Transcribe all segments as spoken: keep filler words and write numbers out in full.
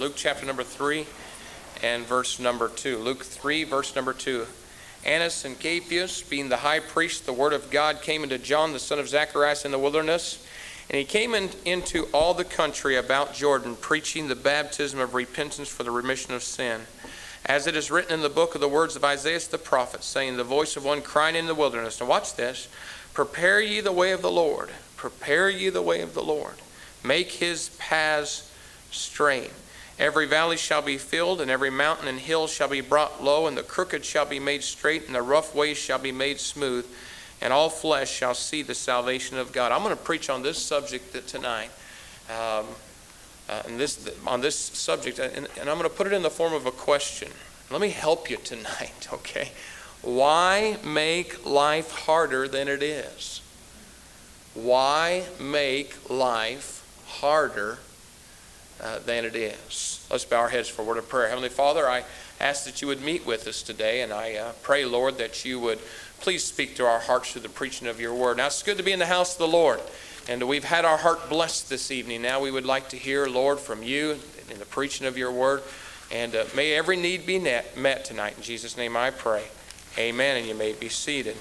Luke chapter number three and verse number two. Luke three, verse number two. Annas and Caiaphas, being the high priest, the word of God came into John, the son of Zacharias, in the wilderness. And he came in, into all the country about Jordan, preaching the baptism of repentance for the remission of sin. As it is written in the book of the words of Isaiah the prophet, saying, the voice of one crying in the wilderness. Now watch this. Prepare ye the way of the Lord. Prepare ye the way of the Lord. Make his paths straight. Every valley shall be filled, and every mountain and hill shall be brought low, and the crooked shall be made straight, and the rough ways shall be made smooth, and all flesh shall see the salvation of God. I'm going to preach on this subject tonight, um, uh, and this on this subject, and, and I'm going to put it in the form of a question. Let me help you tonight, okay? Why make life harder than it is? Why make life harder Uh, than it is? Let's bow our heads for a word of prayer. Heavenly Father, I ask that you would meet with us today, and I uh, pray, Lord, that you would please speak to our hearts through the preaching of your word. Now, it's good to be in the house of the Lord, and we've had our heart blessed this evening. Now we would like to hear, Lord, from you in the preaching of your word, and uh, may every need be met, met tonight. In Jesus' name I pray. Amen, and you may be seated.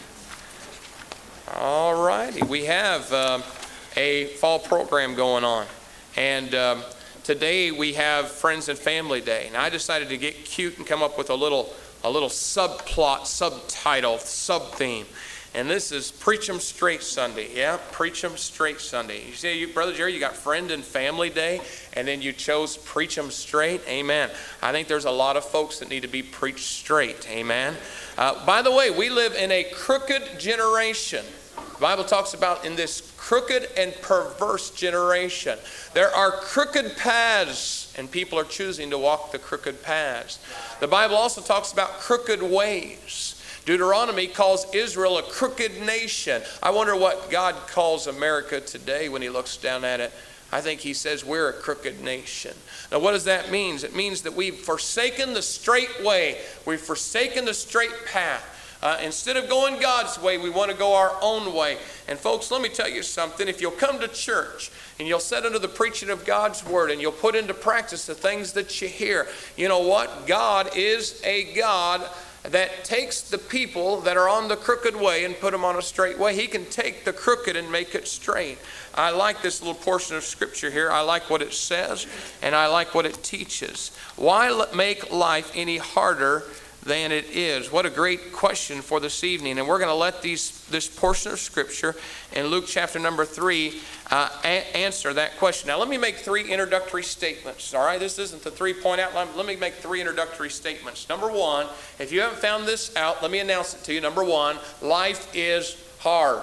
All righty. We have um, a fall program going on, and um, today we have Friends and Family Day, and I decided to get cute and come up with a little a little subplot, subtitle, sub-theme. And this is Preach 'em Straight Sunday. Yeah, Preach 'em Straight Sunday. You see, you, Brother Jerry, you got Friend and Family Day, and then you chose Preach 'em Straight. Amen. I think there's a lot of folks that need to be preached straight. Amen. Uh, by the way, we live in a crooked generation. The Bible talks about in this crooked and perverse generation. There are crooked paths, and people are choosing to walk the crooked paths. The Bible also talks about crooked ways. Deuteronomy calls Israel a crooked nation. I wonder what God calls America today when he looks down at it. I think he says we're a crooked nation. Now what does that mean? It means that we've forsaken the straight way. We've forsaken the straight path. Uh, instead of going God's way, we want to go our own way. And folks, let me tell you something. If you'll come to church and you'll sit under the preaching of God's word and you'll put into practice the things that you hear, you know what? God is a God that takes the people that are on the crooked way and put them on a straight way. He can take the crooked and make it straight. I like this little portion of scripture here. I like what it says, and I like what it teaches. Why make life any harder than it is? What a great question for this evening. And we're going to let these this portion of scripture in Luke chapter number three uh, a- answer that question. Now let me make three introductory statements. All right, this isn't the three-point outline. Let me make three introductory statements. Number one, if you haven't found this out, let me announce it to you. Number one, life is hard.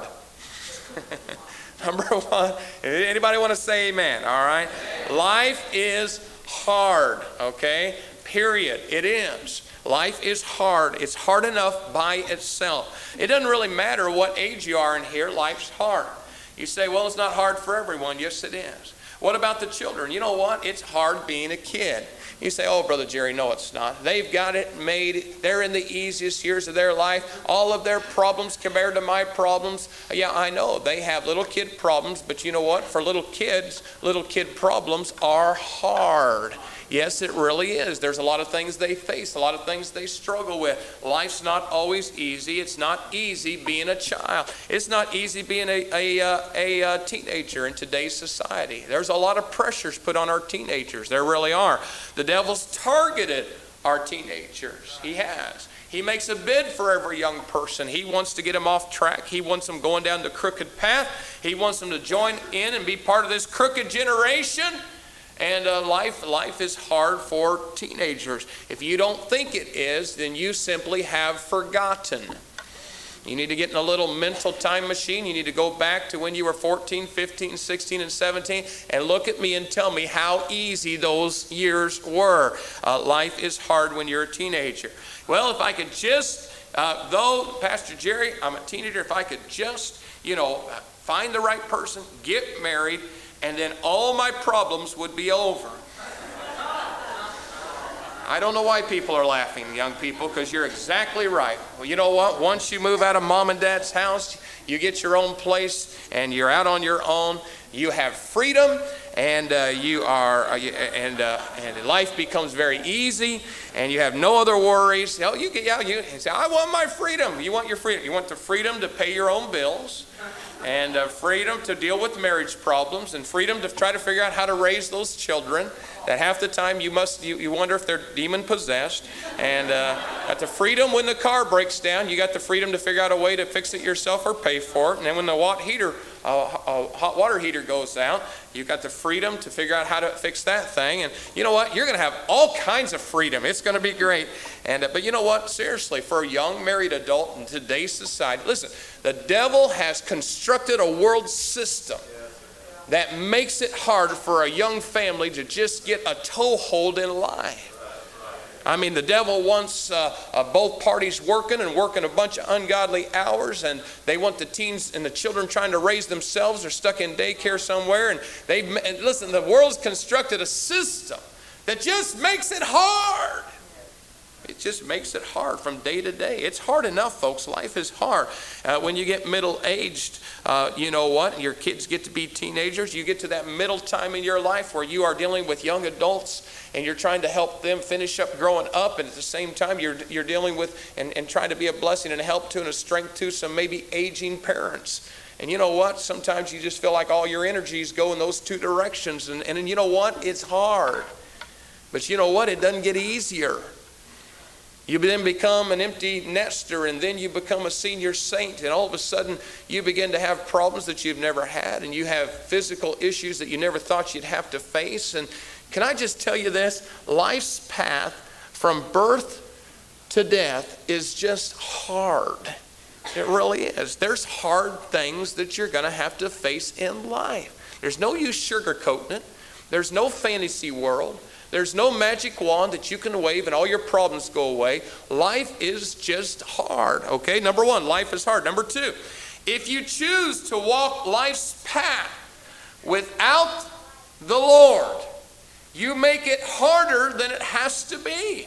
Number one, anybody want to say amen? All right, life is hard. Okay, period. It is. Life is hard. It's hard enough by itself. It doesn't really matter what age you are in here. Life's hard. You say, well, it's not hard for everyone. Yes, it is. What about the children? You know what? It's hard being a kid. You say, oh, Brother Jerry, no, it's not. They've got it made. They're in the easiest years of their life. All of their problems compared to my problems. Yeah, I know. They have little kid problems. But you know what? For little kids, little kid problems are hard. Yes, it really is. There's a lot of things they face, a lot of things they struggle with. Life's not always easy. It's not easy being a child. It's not easy being a, a, a, a teenager in today's society. There's a lot of pressures put on our teenagers. There really are. The devil's targeted our teenagers. He has. He makes a bid for every young person. He wants to get them off track. He wants them going down the crooked path. He wants them to join in and be part of this crooked generation. And uh, life, life is hard for teenagers. If you don't think it is, then you simply have forgotten. You need to get in a little mental time machine. You need to go back to when you were fourteen, fifteen, sixteen, and seventeen and look at me and tell me how easy those years were. Uh, life is hard when you're a teenager. Well, if I could just, uh, though, Pastor Jerry, I'm a teenager, if I could just, you know, find the right person, get married, and then all my problems would be over. I don't know why people are laughing, young people, because you're exactly right. Well, you know what? Once you move out of mom and dad's house, you get your own place, and you're out on your own. You have freedom, and uh, you are, uh, you, and uh, and life becomes very easy, and you have no other worries. You know, you get, yeah, you say, I want my freedom. You want your freedom. You want the freedom to pay your own bills, and uh, freedom to deal with marriage problems, and freedom to try to figure out how to raise those children that half the time you must you, you wonder if they're demon possessed, and uh, got the freedom when the car breaks down. You got the freedom to figure out a way to fix it yourself or pay for it. And then when the hot heater uh, uh, hot water heater goes out, you got the freedom to figure out how to fix that thing. And you know what, you're going to have all kinds of freedom. It's going to be great. And uh, but you know what, seriously, for a young married adult in today's society, listen, the devil has constructed a world system that makes it hard for a young family to just get a toehold in life. I mean, the devil wants uh, uh, both parties working and working a bunch of ungodly hours, and they want the teens and the children trying to raise themselves or stuck in daycare somewhere. And they and listen, the world's constructed a system that just makes it hard. It just makes it hard from day to day. It's hard enough, folks. Life is hard. Uh, when you get middle-aged, uh, you know what? Your kids get to be teenagers. You get to that middle time in your life where you are dealing with young adults and you're trying to help them finish up growing up. And at the same time, you're, you're dealing with and, and trying to be a blessing and a help to and a strength to some maybe aging parents. And you know what? Sometimes you just feel like all your energies go in those two directions. And, and, and you know what? It's hard. But you know what? It doesn't get easier. You then become an empty nester, and then you become a senior saint, and all of a sudden you begin to have problems that you've never had, and you have physical issues that you never thought you'd have to face. And can I just tell you this? Life's path from birth to death is just hard. It really is. There's hard things that you're going to have to face in life. There's no use sugarcoating it. There's no fantasy world. There's no magic wand that you can wave and all your problems go away. Life is just hard, okay? Number one, life is hard. Number two, if you choose to walk life's path without the Lord, you make it harder than it has to be.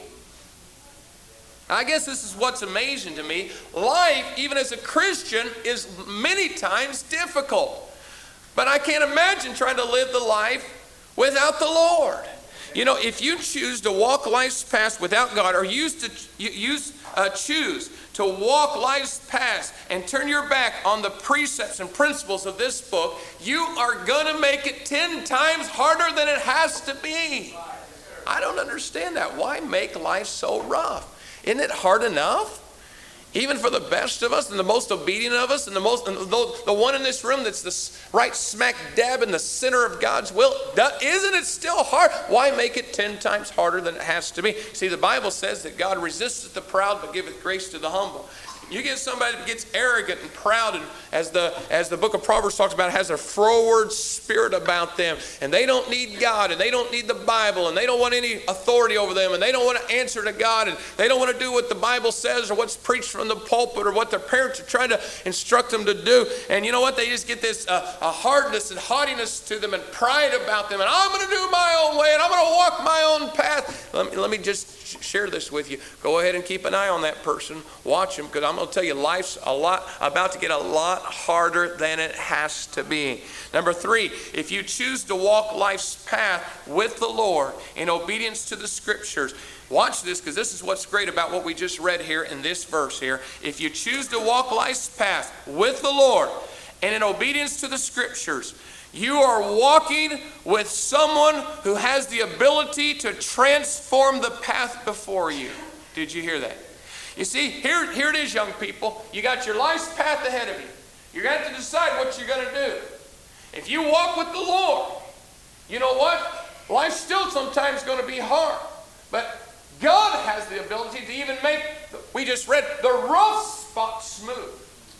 I guess this is what's amazing to me. Life, even as a Christian, is many times difficult. But I can't imagine trying to live the life without the Lord. You know, if you choose to walk life's path without God, or use to use uh, choose to walk life's path and turn your back on the precepts and principles of this book, you are going to make it ten times harder than it has to be. I don't understand that. Why make life so rough? Isn't it hard enough? Even for the best of us and the most obedient of us and the most and the, the one in this room that's the right smack dab in the center of God's will, isn't it still hard? Why make it ten times harder than it has to be? See, the Bible says that God resisteth the proud but giveth grace to the humble. You get somebody that gets arrogant and proud, and as the as the book of Proverbs talks about, has a froward spirit about them, and they don't need God, and they don't need the Bible, and they don't want any authority over them, and they don't want to answer to God, and they don't want to do what the Bible says or what's preached from the pulpit or what their parents are trying to instruct them to do. And you know what? They just get this uh, a hardness and haughtiness to them and pride about them, and I'm going to do my own way, and I'm going to walk my own path. Let me, let me just share this with you. Go ahead and keep an eye on that person. Watch him, because I'm going to tell you, life's a lot about to get a lot harder than it has to be. Number three, if you choose to walk life's path with the Lord in obedience to the Scriptures, watch this, because this is what's great about what we just read here in this verse here. If you choose to walk life's path with the Lord and in obedience to the Scriptures, you are walking with someone who has the ability to transform the path before you. Did you hear that? You see, here, here it is, young people. You got your life's path ahead of you. You're going to have to decide what you're going to do. If you walk with the Lord, you know what? Life's still sometimes going to be hard. But God has the ability to even make, we just read, the rough spot smooth.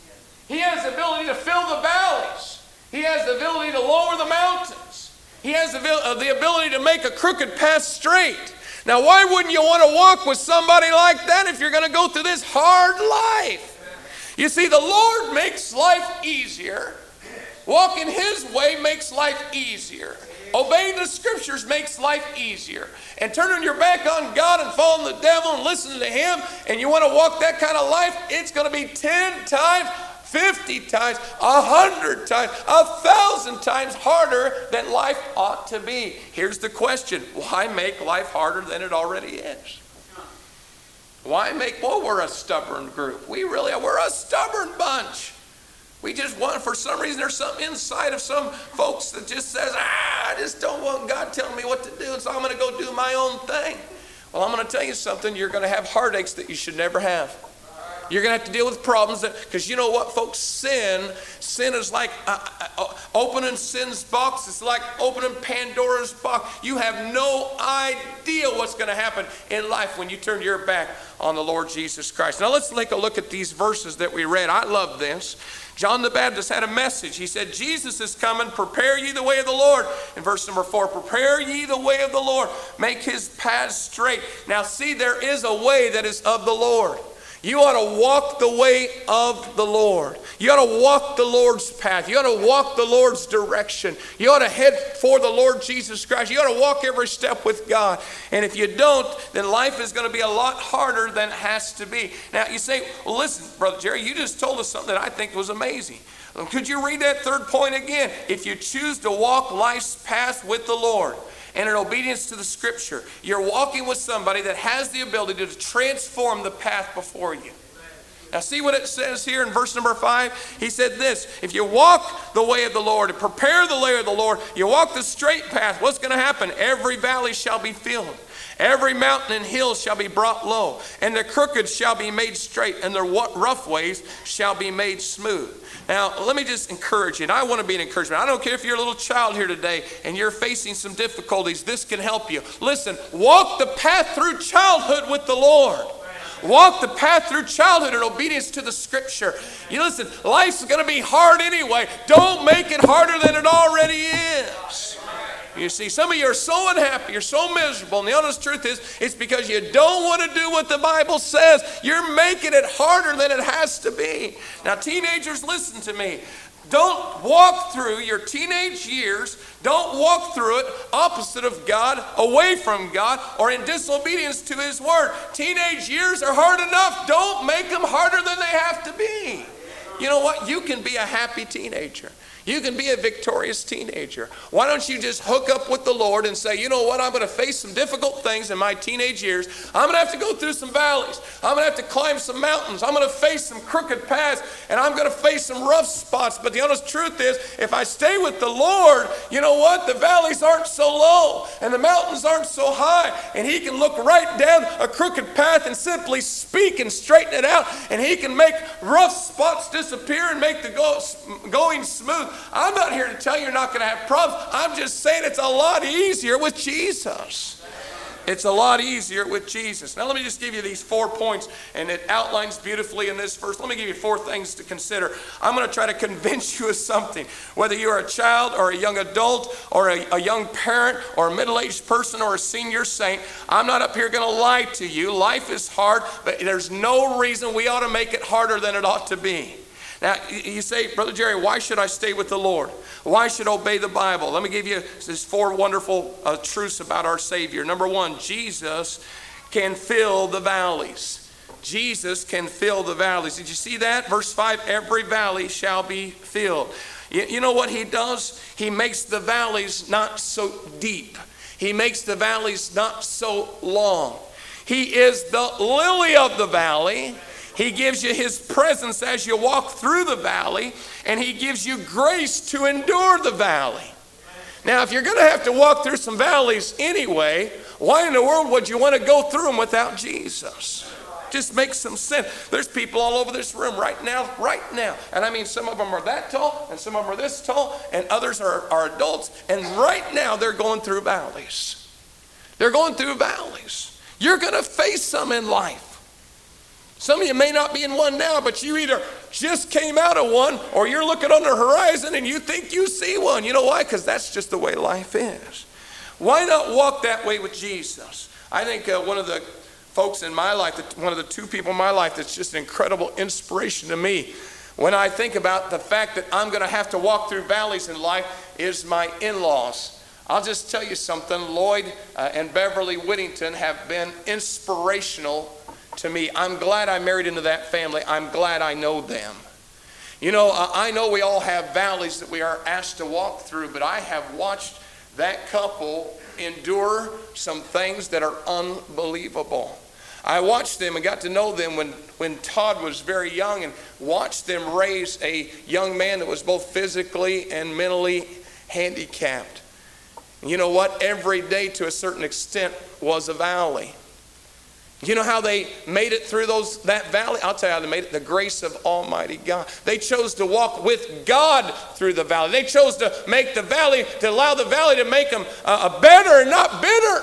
He has the ability to fill the valleys. He has the ability to lower the mountains. He has the, uh, the ability to make a crooked path straight. Now, why wouldn't you want to walk with somebody like that if you're going to go through this hard life? You see, the Lord makes life easier. Walking His way makes life easier. Obeying the Scriptures makes life easier. And turning your back on God and following the devil and listening to him, and you want to walk that kind of life, it's going to be ten times fifty times, a hundred times, a thousand times harder than life ought to be. Here's the question. Why make life harder than it already is? Why make, well, we're a stubborn group. We really are. We're a stubborn bunch. We just want, for some reason, there's something inside of some folks that just says, ah, I just don't want God telling me what to do, so I'm going to go do my own thing. Well, I'm going to tell you something. You're going to have heartaches that you should never have. You're going to have to deal with problems that, because you know what, folks, sin, sin is like uh, uh, opening sin's box. It's like opening Pandora's box. You have no idea what's going to happen in life when you turn your back on the Lord Jesus Christ. Now let's take a look at these verses that we read. I love this. John the Baptist had a message. He said, Jesus is coming, prepare ye the way of the Lord. In verse number four, prepare ye the way of the Lord, make his paths straight. Now see, there is a way that is of the Lord. You ought to walk the way of the Lord. You ought to walk the Lord's path. You ought to walk the Lord's direction. You ought to head for the Lord Jesus Christ. You ought to walk every step with God. And if you don't, then life is going to be a lot harder than it has to be. Now you say, well, listen, Brother Jerry, you just told us something that I think was amazing. Could you read that third point again? If you choose to walk life's path with the Lord, and in obedience to the scripture, you're walking with somebody that has the ability to transform the path before you. Now see what it says here in verse number five. He said this, if you walk the way of the Lord and prepare the way of the Lord, you walk the straight path, what's going to happen? Every valley shall be filled. Every mountain and hill shall be brought low, and the crooked shall be made straight, and the rough ways shall be made smooth. Now, let me just encourage you, and I want to be an encouragement. I don't care if you're a little child here today and you're facing some difficulties, this can help you. Listen, walk the path through childhood with the Lord. Walk the path through childhood in obedience to the scripture. You listen, life's going to be hard anyway. Don't make it harder than it already is. You see, some of you are so unhappy, you're so miserable, and the honest truth is, it's because you don't want to do what the Bible says. You're making it harder than it has to be. Now, teenagers, listen to me. Don't walk through your teenage years, don't walk through it opposite of God, away from God, or in disobedience to His Word. Teenage years are hard enough. Don't make them harder than they have to be. You know what? You can be a happy teenager. You can be a victorious teenager. Why don't you just hook up with the Lord and say, you know what, I'm going to face some difficult things in my teenage years. I'm going to have to go through some valleys. I'm going to have to climb some mountains. I'm going to face some crooked paths, and I'm going to face some rough spots. But the honest truth is, if I stay with the Lord, you know what, the valleys aren't so low, and the mountains aren't so high, and He can look right down a crooked path and simply speak and straighten it out, and He can make rough spots disappear and make the go, going smooth. I'm not here to tell you you're not going to have problems. I'm just saying it's a lot easier with Jesus. It's a lot easier with Jesus. Now let me just give you these four points, and it outlines beautifully in this verse. Let me give you four things to consider. I'm going to try to convince you of something. Whether you're a child or a young adult or a, a young parent or a middle-aged person or a senior saint, I'm not up here going to lie to you. Life is hard, but there's no reason we ought to make it harder than it ought to be. Now, you say, Brother Jerry, why should I stay with the Lord? Why should I obey the Bible? Let me give you these four wonderful uh, truths about our Savior. Number one, Jesus can fill the valleys. Jesus can fill the valleys. Did you see that? Verse five, every valley shall be filled. You, you know what He does? He makes the valleys not so deep. He makes the valleys not so long. He is the lily of the valley. He gives you His presence as you walk through the valley, and He gives you grace to endure the valley. Now, if you're going to have to walk through some valleys anyway, why in the world would you want to go through them without Jesus? Just makes some sense. There's people all over this room right now, right now. And I mean, some of them are that tall, and some of them are this tall, and others are, are adults. And right now, they're going through valleys. They're going through valleys. You're going to face some in life. Some of you may not be in one now, but you either just came out of one or you're looking on the horizon and you think you see one. You know why? Because that's just the way life is. Why not walk that way with Jesus? I think uh, one of the folks in my life, one of the two people in my life that's just an incredible inspiration to me when I think about the fact that I'm going to have to walk through valleys in life is my in-laws. I'll just tell you something. Lloyd uh, and Beverly Whittington have been inspirational to me. I'm glad I married into that family. I'm glad I know them. You know, I know we all have valleys that we are asked to walk through, but I have watched that couple endure some things that are unbelievable. I watched them and got to know them when, when Todd was very young, and watched them raise a young man that was both physically and mentally handicapped. And you know what? Every day to a certain extent was a valley. You know how they made it through those that valley? I'll tell you how they made it. The grace of Almighty God. They chose to walk with God through the valley. They chose to make the valley, to allow the valley to make them uh, better and not bitter.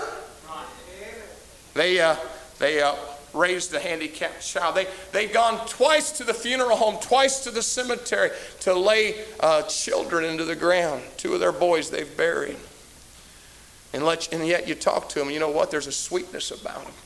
They uh, they uh, raised a handicapped child. They they've gone twice to the funeral home, twice to the cemetery to lay uh, children into the ground. Two of their boys they've buried. And let and yet you talk to them. You know what? There's a sweetness about them.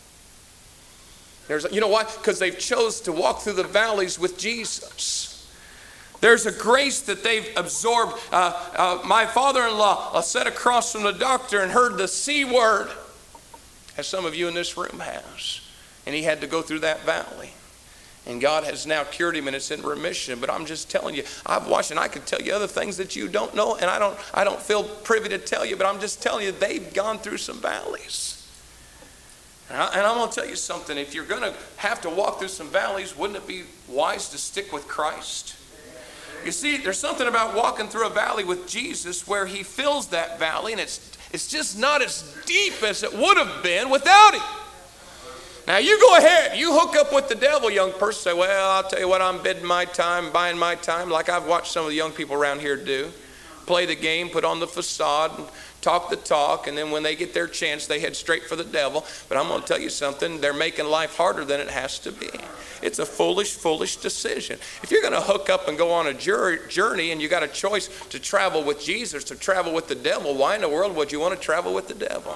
There's, you know why? Because they've chose to walk through the valleys with Jesus. There's a grace that they've absorbed. Uh, uh, my father-in-law uh, sat across from the doctor and heard the C word, as some of you in this room has. And he had to go through that valley. And God has now cured him and it's in remission. But I'm just telling you, I've watched, and I could tell you other things that you don't know, and I don't, I don't feel privy to tell you, but I'm just telling you, they've gone through some valleys. And, I, and I'm going to tell you something. If you're going to have to walk through some valleys, wouldn't it be wise to stick with Christ? You see, there's something about walking through a valley with Jesus where he fills that valley, and it's, it's just not as deep as it would have been without him. Now, you go ahead. You hook up with the devil, young person. Say, well, I'll tell you what, I'm bidding my time, buying my time, like I've watched some of the young people around here do. Play the game, put on the facade, and talk the talk, and then when they get their chance, they head straight for the devil. But I'm going to tell you something. They're making life harder than it has to be. It's a foolish, foolish decision. If you're going to hook up and go on a journey and you got a choice to travel with Jesus, to travel with the devil, why in the world would you want to travel with the devil?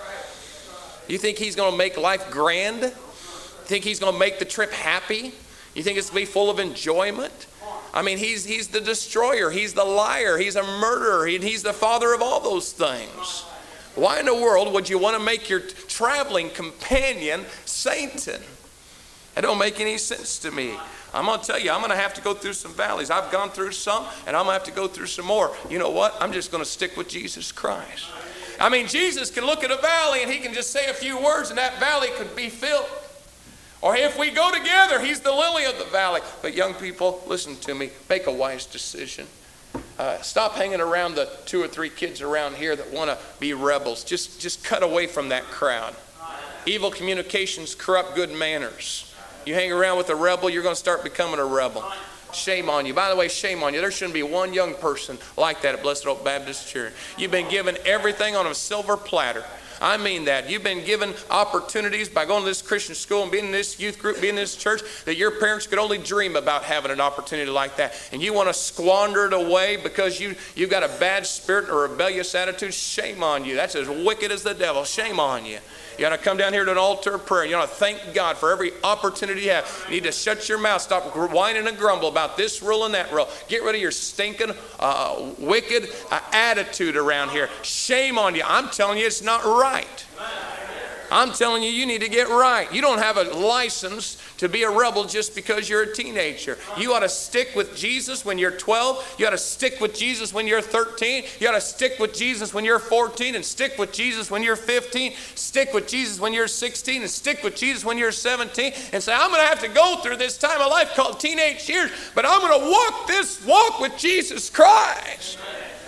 You think he's going to make life grand? You think he's going to make the trip happy? You think it's going to be full of enjoyment? I mean, he's, he's the destroyer. He's the liar. He's a murderer. He, he's the father of all those things. Why in the world would you want to make your traveling companion Satan? That don't make any sense to me. I'm going to tell you, I'm going to have to go through some valleys. I've gone through some, and I'm going to have to go through some more. You know what? I'm just going to stick with Jesus Christ. I mean, Jesus can look at a valley, and he can just say a few words, and that valley could be filled. Or if we go together, he's the lily of the valley. But young people, listen to me. Make a wise decision. Uh, stop hanging around the two or three kids around here that want to be rebels. Just, just cut away from that crowd. Evil communications corrupt good manners. You hang around with a rebel, you're going to start becoming a rebel. Shame on you. By the way, shame on you. There shouldn't be one young person like that at Blessed Oak Baptist Church. You've been given everything on a silver platter. I mean that. You've been given opportunities by going to this Christian school and being in this youth group, being in this church, that your parents could only dream about having an opportunity like that. And you want to squander it away because you, you've got a bad spirit or rebellious attitude. Shame on you. That's as wicked as the devil. Shame on you. You got to come down here to an altar of prayer. You got to thank God for every opportunity you have. You need to shut your mouth. Stop whining and grumble about this rule and that rule. Get rid of your stinking, uh, wicked uh, attitude around here. Shame on you. I'm telling you, it's not right. I'm telling you, you need to get right. You don't have a license to be a rebel just because you're a teenager. You ought to stick with Jesus when you're twelve. You ought to stick with Jesus when you're thirteen. You ought to stick with Jesus when you're fourteen, and stick with Jesus when you're fifteen. Stick with Jesus when you're sixteen, and stick with Jesus when you're seventeen. And say, I'm going to have to go through this time of life called teenage years, but I'm going to walk this walk with Jesus Christ.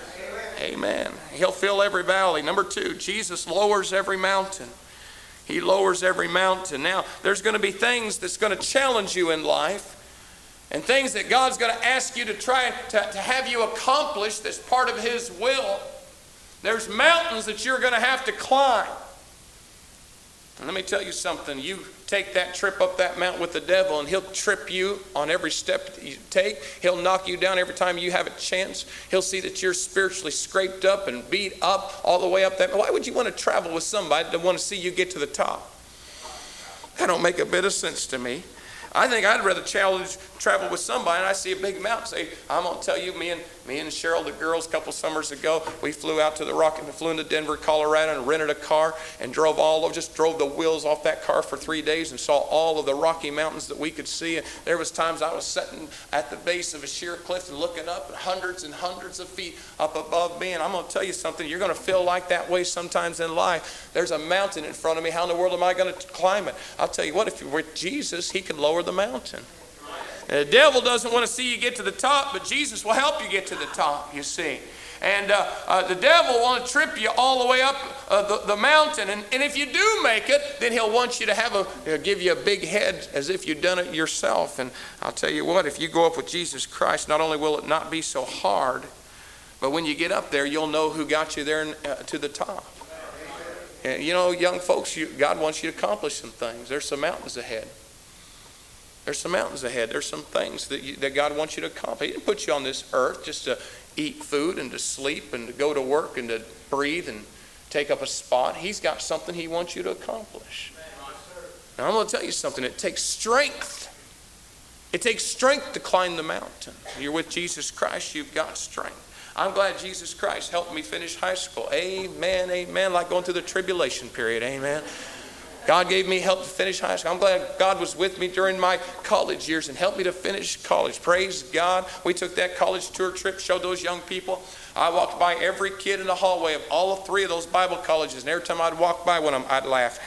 Amen. He'll fill every valley. Number two, Jesus lowers every mountain. He lowers every mountain. Now, there's going to be things that's going to challenge you in life, and things that God's going to ask you to try to, to have you accomplish that's part of His will. There's mountains that you're going to have to climb. And let me tell you something. You take that trip up that mountain with the devil, and he'll trip you on every step that you take. He'll knock you down every time you have a chance. He'll see that you're spiritually scraped up and beat up all the way up that. Why would you want to travel with somebody that want to see you get to the top? That don't make a bit of sense to me. I think I'd rather challenge, travel with somebody, and I see a big mountain, say, I'm going to tell you, me and Me and Cheryl, the girls, a couple summers ago, we flew out to the Rocky, flew into Denver, Colorado, and rented a car and drove all over, just drove the wheels off that car for three days and saw all of the Rocky Mountains that we could see. And there was times I was sitting at the base of a sheer cliff and looking up at hundreds and hundreds of feet up above me. And I'm going to tell you something, you're going to feel like that way sometimes in life. There's a mountain in front of me. How in the world am I going to climb it? I'll tell you what, if you're with Jesus, he can lower the mountain. And the devil doesn't want to see you get to the top, but Jesus will help you get to the top, you see. And uh, uh, the devil will want to trip you all the way up uh, the, the mountain. And, and if you do make it, then he'll want you to have a, he'll give you a big head as if you've done it yourself. And I'll tell you what, if you go up with Jesus Christ, not only will it not be so hard, but when you get up there, you'll know who got you there uh, to the top. And, you know, young folks, you, God wants you to accomplish some things. There's some mountains ahead. There's some mountains ahead. There's some things that, you, that God wants you to accomplish. He didn't put you on this earth just to eat food and to sleep and to go to work and to breathe and take up a spot. He's got something he wants you to accomplish. Now, I'm going to tell you something. It takes strength. It takes strength to climb the mountain. You're with Jesus Christ, you've got strength. I'm glad Jesus Christ helped me finish high school. Amen, amen. Like going through the tribulation period, amen. God gave me help to finish high school. I'm glad God was with me during my college years and helped me to finish college. Praise God. We took that college tour trip, showed those young people. I walked by every kid in the hallway of all of three of those Bible colleges, and every time I'd walk by one of them, I'd laugh.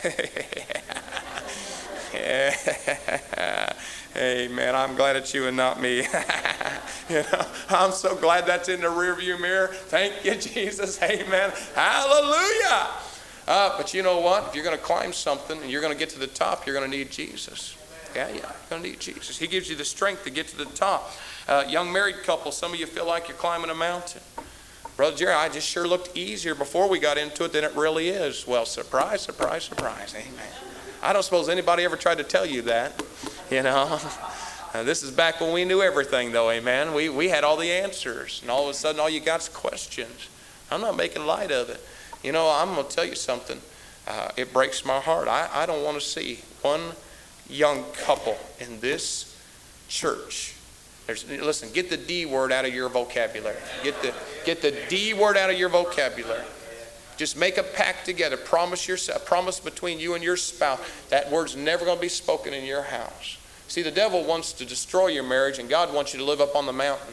Hey, man, I'm glad it's you and not me. You know, I'm so glad that's in the rearview mirror. Thank you, Jesus. Amen. Hallelujah. Uh, but you know what? If you're going to climb something and you're going to get to the top, you're going to need Jesus. Yeah, yeah, you're going to need Jesus. He gives you the strength to get to the top. Uh, young married couple, some of you feel like you're climbing a mountain. Brother Jerry, I just sure looked easier before we got into it than it really is. Well, surprise, surprise, surprise. Amen. I don't suppose anybody ever tried to tell you that, you know. Uh, this is back when we knew everything, though, amen. We, we had all the answers, and all of a sudden all you got is questions. I'm not making light of it. You know, I'm going to tell you something. Uh, it breaks my heart. I, I don't want to see one young couple in this church. There's, listen, get the D word out of your vocabulary. Get the, get the D word out of your vocabulary. Just make a pact together. Promise yourself, promise between you and your spouse. That word's never going to be spoken in your house. See, the devil wants to destroy your marriage, and God wants you to live up on the mountain.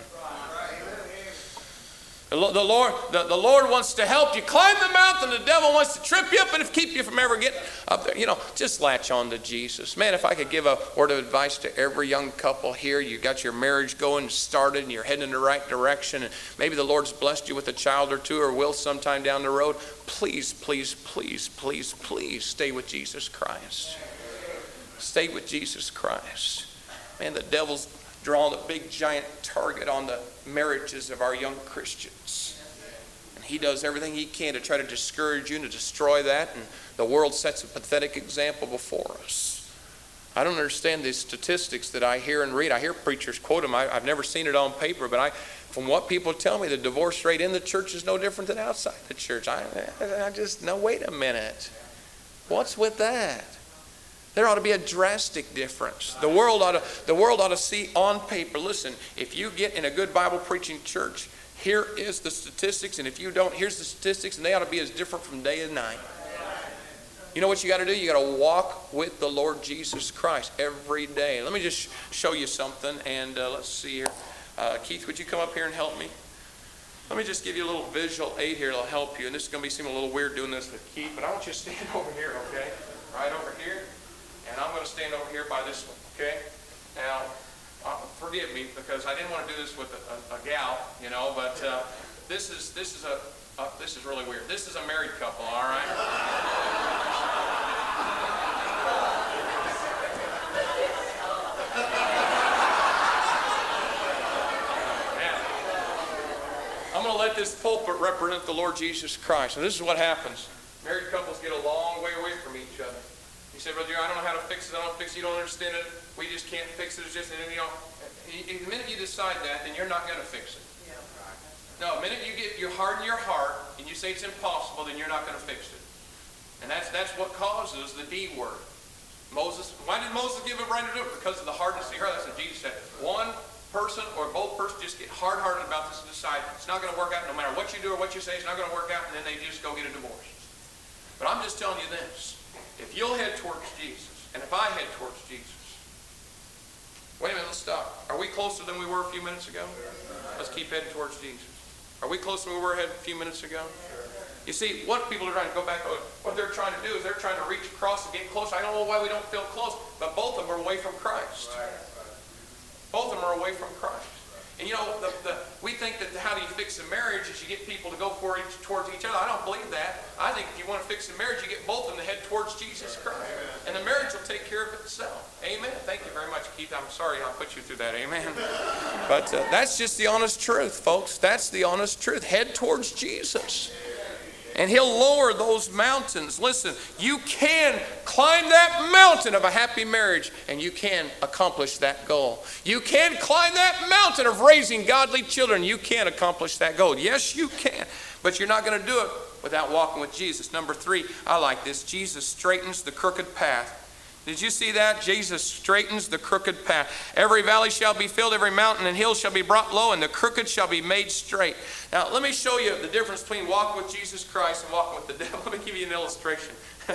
The Lord, the, the Lord wants to help you climb the mountain. The devil wants to trip you up and keep you from ever getting up there. You know, just latch on to Jesus. Man, if I could give a word of advice to every young couple here, you got your marriage going started and you're heading in the right direction, and maybe the Lord's blessed you with a child or two or will sometime down the road. Please, please, please, please, please stay with Jesus Christ. Stay with Jesus Christ. Man, the devil's drawing a big giant target on the marriages of our young Christians. And he does everything he can to try to discourage you and to destroy that. And the world sets a pathetic example before us. I don't understand these statistics that I hear and read. I hear preachers quote them. I, I've never seen it on paper, but I, from what people tell me, the divorce rate in the church is no different than outside the church. I, I just, no, wait a minute. What's with that? There ought to be a drastic difference. The world ought to, the world ought to see on paper, listen, if you get in a good Bible preaching church, here is the statistics, and if you don't, here's the statistics, and they ought to be as different from day and night. You know what you got to do? You got to walk with the Lord Jesus Christ every day. Let me just show you something, and uh, let's see here. Uh, Keith, would you come up here and help me? Let me just give you a little visual aid here that'll help you, and this is going to be seem a little weird doing this with Keith, but I want you to stand over here, okay? Right over here. And I'm going to stand over here by this one, okay? Now, uh, forgive me because I didn't want to do this with a, a, a gal, you know, but uh, this is this is a uh, this is really weird. This is a married couple, all right? Now, I'm going to let this pulpit represent the Lord Jesus Christ. And this is what happens. Married couples get a long way away from each other. You say, Brother, I don't know how to fix it. I don't fix it. You don't understand it. We just can't fix it. It's just, you know, the minute you decide that, then you're not going to fix it. No, the minute you get you harden your heart and you say it's impossible, then you're not going to fix it. And that's that's what causes the D word. Moses, why did Moses give a right to do it? Because of the hardness of the heart. That's what Jesus said. One person or both persons just get hard-hearted about this and decide it's not going to work out no matter what you do or what you say, it's not going to work out, and then they just go get a divorce. But I'm just telling you this. If you'll head towards Jesus, and if I head towards Jesus, wait a minute, let's stop. Are we closer than we were a few minutes ago? Let's keep heading towards Jesus. Are we closer than we were a few minutes ago? You see, what people are trying to go back, what they're trying to do is they're trying to reach across and get close. I don't know why we don't feel close, but both of them are away from Christ. Both of them are away from Christ. And you know, the, the, we think that how do you fix a marriage is you get people to go for each, towards each other. I don't believe that. I think if you want to fix a marriage, you get both of them to head towards Jesus Christ. And the marriage will take care of itself. Amen. Thank you very much, Keith. I'm sorry I put you through that. Amen. But uh, that's just the honest truth, folks. That's the honest truth. Head towards Jesus. And he'll lower those mountains. Listen, you can climb that mountain of a happy marriage, and you can accomplish that goal. You can climb that mountain of raising godly children. You can accomplish that goal. Yes, you can. But you're not going to do it without walking with Jesus. Number three, I like this. Jesus straightens the crooked path. Did you see that? Jesus straightens the crooked path. Every valley shall be filled, every mountain and hill shall be brought low, and the crooked shall be made straight. Now, let me show you the difference between walking with Jesus Christ and walking with the devil. Let me give you an illustration.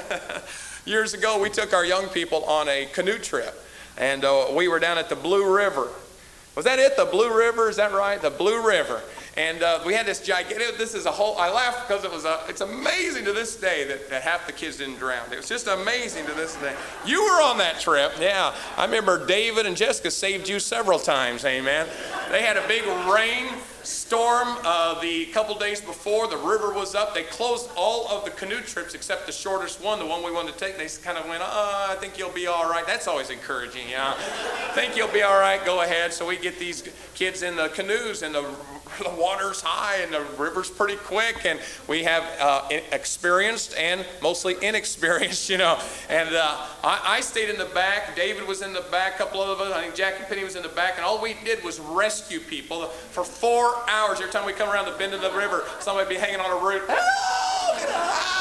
Years ago, we took our young people on a canoe trip, and uh, we were down at the Blue River. Was that it, the Blue River? Is that right? The Blue River. And uh, we had this gigantic, this is a whole, I laughed because it was a, it's amazing to this day that, that half the kids didn't drown. It was just amazing to this day. You were on that trip. Yeah. I remember David and Jessica saved you several times. Amen. They had a big rain storm uh, the couple days before. The river was up. They closed all of the canoe trips except the shortest one, the one we wanted to take. They kind of went, oh, I think you'll be all right. That's always encouraging, yeah. Think you'll be all right, go ahead. So we get these kids in the canoes, and the, the water's high and the river's pretty quick, and we have uh, experienced and mostly inexperienced, you know. And uh, I, I stayed in the back. David was in the back. A couple of us, I think Jackie Penny was in the back, and all we did was rescue people for four hours. Every time we come around the bend of the river, somebody would be hanging on a root. Help! You know,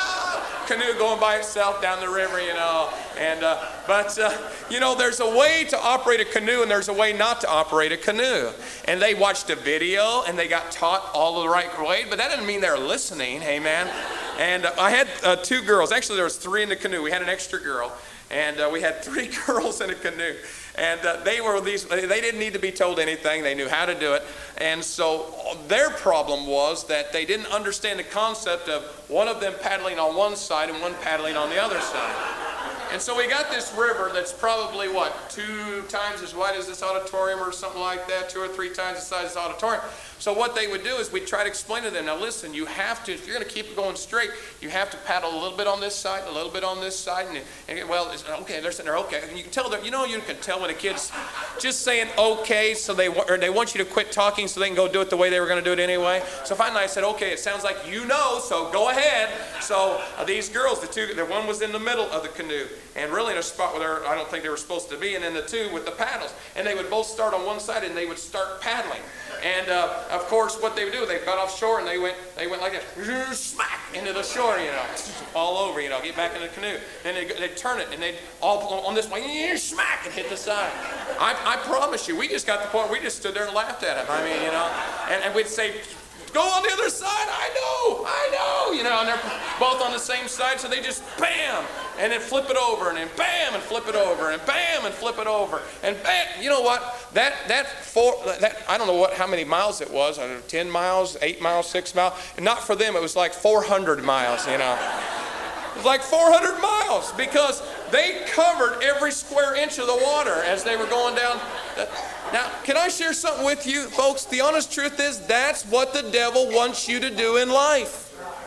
ah! Canoe going by itself down the river, you know. And uh, but uh, you know, there's a way to operate a canoe, and there's a way not to operate a canoe. And they watched a video, and they got taught all the right way, but that doesn't mean they're listening. Amen. And uh, I had uh, two girls. Actually, there was three in the canoe. We had an extra girl, and uh, we had three girls in a canoe. And uh, they were these, they didn't need to be told anything. They knew how to do it. And so their problem was that they didn't understand the concept of one of them paddling on one side and one paddling on the other side. And so we got this river that's probably, what, two times as wide as this auditorium or something like that, two or three times the size of this auditorium. So what they would do is we'd try to explain to them, now listen, you have to, if you're going to keep it going straight, you have to paddle a little bit on this side, a little bit on this side, and, and well, it's, okay, they're sitting there, okay. And you can tell, them, you know, you can tell when a kid's just saying okay, so they, or they want you to quit talking so they can go do it the way they were going to do it anyway. So finally I said, okay, it sounds like you know, so go ahead. So uh, these girls, the two, the one was in the middle of the canoe, and really in a spot where I don't think they were supposed to be, and then the two with the paddles. And they would both start on one side, and they would start paddling. And uh, of course, what they would do, they got offshore, and they went, they went like this, smack into the shore, you know, all over, you know, get back in the canoe. And they'd, they'd turn it, and they'd all on this way, smack, and hit the side. I, I promise you, we just got to the point, we just stood there and laughed at them. I mean, you know, and, and we'd say, go on the other side, I know, I know, you know, and they're both on the same side, so they just bam, and then flip it over, and then bam, and flip it over, and bam, and flip it over, and bam. You know what? That that four, that I don't know what how many miles it was. I don't know, ten miles, eight miles, six miles. And not for them, it was like four hundred miles. You know, it was like four hundred miles because they covered every square inch of the water as they were going down. Now, can I share something with you, folks? The honest truth is that's what the devil wants you to do in life.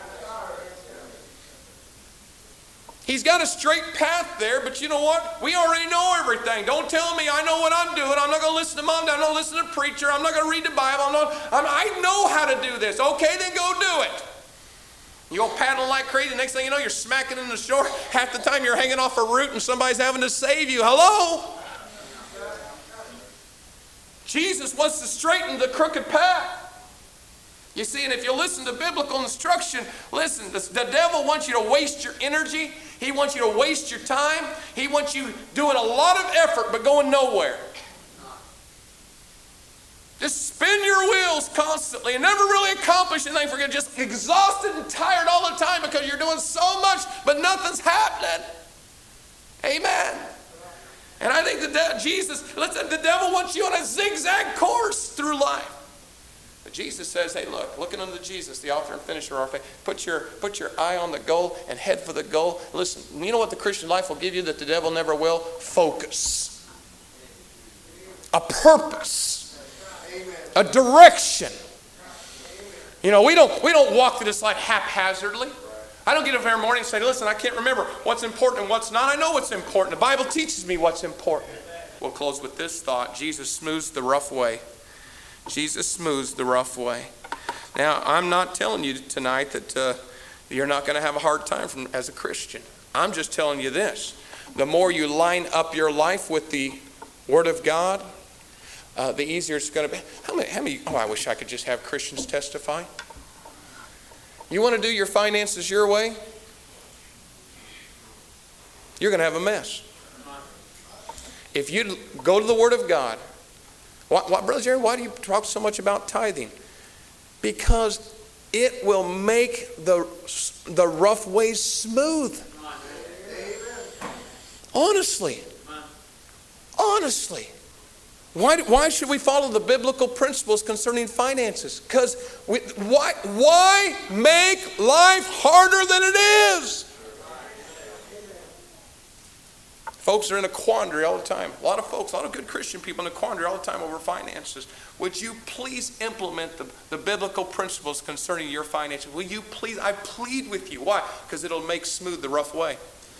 He's got a straight path there, but you know what? We already know everything. Don't tell me I know what I'm doing. I'm not going to listen to mom. I'm not going to listen to preacher. I'm not going to read the Bible. I'm not, I'm, I know how to do this. Okay, then go do it. You go paddling like crazy. The next thing you know, you're smacking in the shore. Half the time you're hanging off a root and somebody's having to save you. Hello? Jesus wants to straighten the crooked path. You see, and if you listen to biblical instruction, listen, the, the devil wants you to waste your energy. He wants you to waste your time. He wants you doing a lot of effort but going nowhere. Just spin your wheels constantly and never really accomplish anything. Forget, just exhausted and tired all the time because you're doing so much, but nothing's happening. Amen. And I think the de- Jesus, listen, the devil wants you on a zigzag course through life. But Jesus says, hey, look, looking unto Jesus, the author and finisher of our faith, put your, put your eye on the goal and head for the goal. Listen, you know what the Christian life will give you that the devil never will? Focus. A purpose. A direction. You know, we don't, we don't walk through this life haphazardly. I don't get up every morning and say, listen, I can't remember what's important and what's not. I know what's important. The Bible teaches me what's important. We'll close with this thought. Jesus smooths the rough way. Jesus smooths the rough way. Now, I'm not telling you tonight that uh, you're not going to have a hard time from, as a Christian. I'm just telling you this. The more you line up your life with the Word of God, uh, the easier it's going to be. How many, how many, oh, I wish I could just have Christians testify. You want to do your finances your way? You're going to have a mess. If you go to the Word of God, why, why, Brother Jerry, why do you talk so much about tithing? Because it will make the, the rough ways smooth. Honestly. Honestly. Why, why should we follow the biblical principles concerning finances? Because why, why make life harder than it is? Folks are in a quandary all the time. A lot of folks, a lot of good Christian people in a quandary all the time over finances. Would you please implement the, the biblical principles concerning your finances? Will you please? I plead with you. Why? Because it'll make smooth the rough way.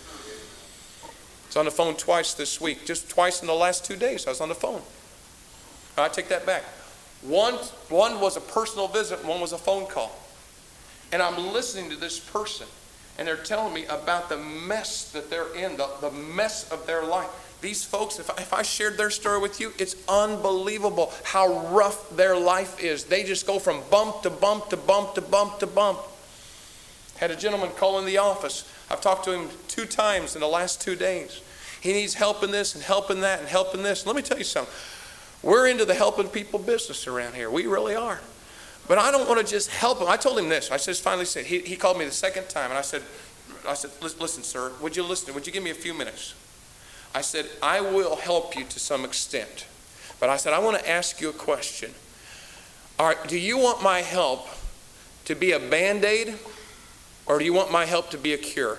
I was on the phone twice this week. Just twice in the last two days I was on the phone. I take that back. One, one was a personal visit, one was a phone call. And I'm listening to this person, and they're telling me about the mess that they're in, the, the mess of their life. These folks, if I, if I shared their story with you, it's unbelievable how rough their life is. They just go from bump to bump to bump to bump to bump. Had a gentleman call in the office. I've talked to him two times in the last two days. He needs help in this and help in that and help in this. Let me tell you something. We're into the helping people business around here. We really are. But I don't want to just help him. I told him this. I just finally said, he, he called me the second time, and I said, I said, listen, sir, would you listen? Would you give me a few minutes? I said, I will help you to some extent. But I said, I want to ask you a question. All right, do you want my help to be a Band-Aid, or do you want my help to be a cure?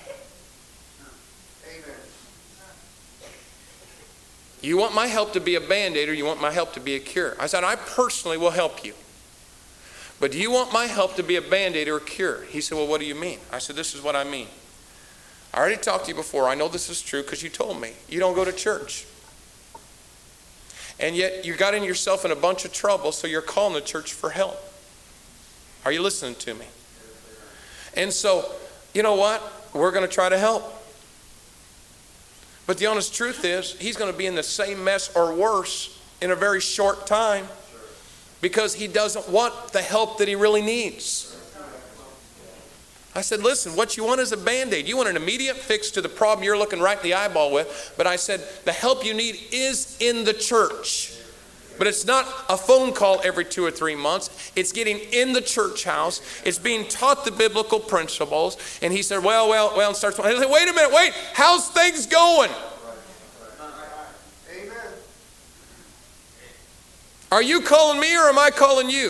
You want my help to be a Band-Aid, or you want my help to be a cure? I said, I personally will help you. But do you want my help to be a Band-Aid or a cure? He said, well, what do you mean? I said, this is what I mean. I already talked to you before. I know this is true because you told me. You don't go to church. And yet you got in yourself in a bunch of trouble, so you're calling the church for help. Are you listening to me? And so, you know what? We're going to try to help. But the honest truth is, he's going to be in the same mess or worse in a very short time because he doesn't want the help that he really needs. I said, listen, what you want is a Band-Aid. You want an immediate fix to the problem you're looking right in the eyeball with. But I said, the help you need is in the church. But it's not a phone call every two or three months. It's getting in the church house. It's being taught the biblical principles. And he said, well, well, well, and starts, I said, wait a minute, wait, how's things going? Amen. Are you calling me or am I calling you?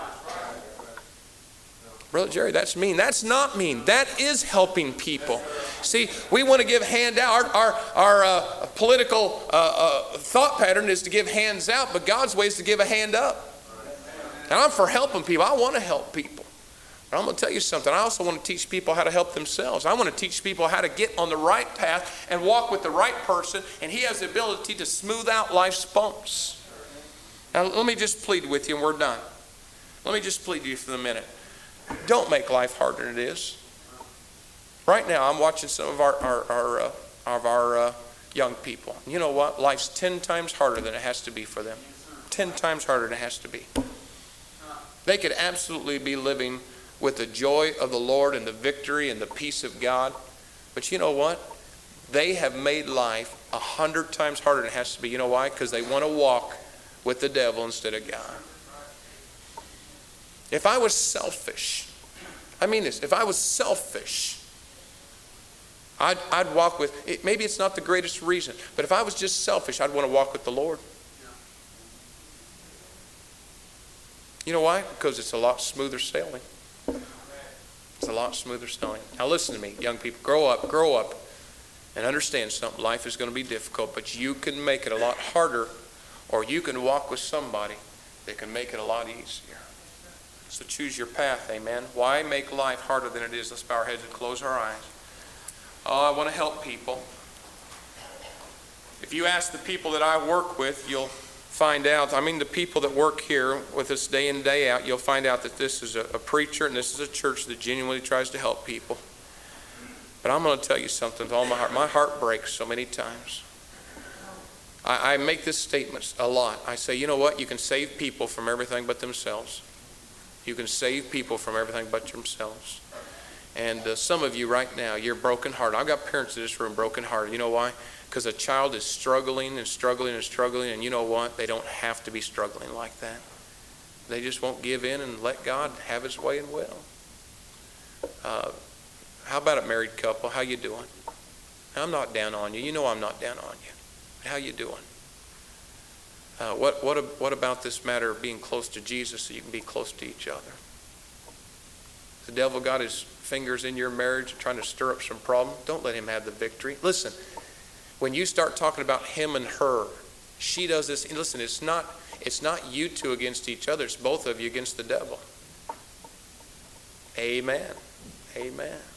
Brother Jerry, that's mean. That's not mean. That is helping people. See, we want to give handout. Our, our, our uh, political uh, uh, thought pattern is to give hands out, but God's way is to give a hand up. And I'm for helping people. I want to help people. But I'm going to tell you something. I also want to teach people how to help themselves. I want to teach people how to get on the right path and walk with the right person, and he has the ability to smooth out life's bumps. Now, let me just plead with you, and we're done. Let me just plead to you for a minute. Don't make life harder than it is. Right now, I'm watching some of our, our, our, uh, of our uh, young people. You know what? Life's ten times harder than it has to be for them. Ten times harder than it has to be. They could absolutely be living with the joy of the Lord and the victory and the peace of God. But you know what? They have made life a hundred times harder than it has to be. You know why? Because they want to walk with the devil instead of God. If I was selfish, I mean this, if I was selfish, I'd, I'd walk with, it, maybe it's not the greatest reason, but if I was just selfish, I'd want to walk with the Lord. You know why? Because it's a lot smoother sailing. It's a lot smoother sailing. Now listen to me, young people, grow up, grow up, and understand something. Life is going to be difficult, but you can make it a lot harder, or you can walk with somebody that can make it a lot easier. So choose your path, amen. Why make life harder than it is? Let's bow our heads and close our eyes. Oh, I want to help people. If you ask the people that I work with, you'll find out, I mean the people that work here with us day in, day out, you'll find out that this is a, a preacher and this is a church that genuinely tries to help people. But I'm going to tell you something with all my heart. My heart breaks so many times. I, I make this statement a lot. I say, you know what? You can save people from everything but themselves. You can save people from everything but themselves. And uh, some of you right now, you're broken hearted. I've got parents in this room broken hearted. You know why? Because a child is struggling and struggling and struggling, and you know what? They don't have to be struggling like that. They just won't give in and let God have His way and will. Uh, how about a married couple? How you doing? I'm not down on you. You know I'm not down on you. How you doing? Uh, what what what about this matter of being close to Jesus so you can be close to each other? The devil got his fingers in your marriage trying to stir up some problem. Don't let him have the victory. Listen, when you start talking about him and her, she does this. And listen, it's not it's not you two against each other. It's both of you against the devil. Amen. Amen.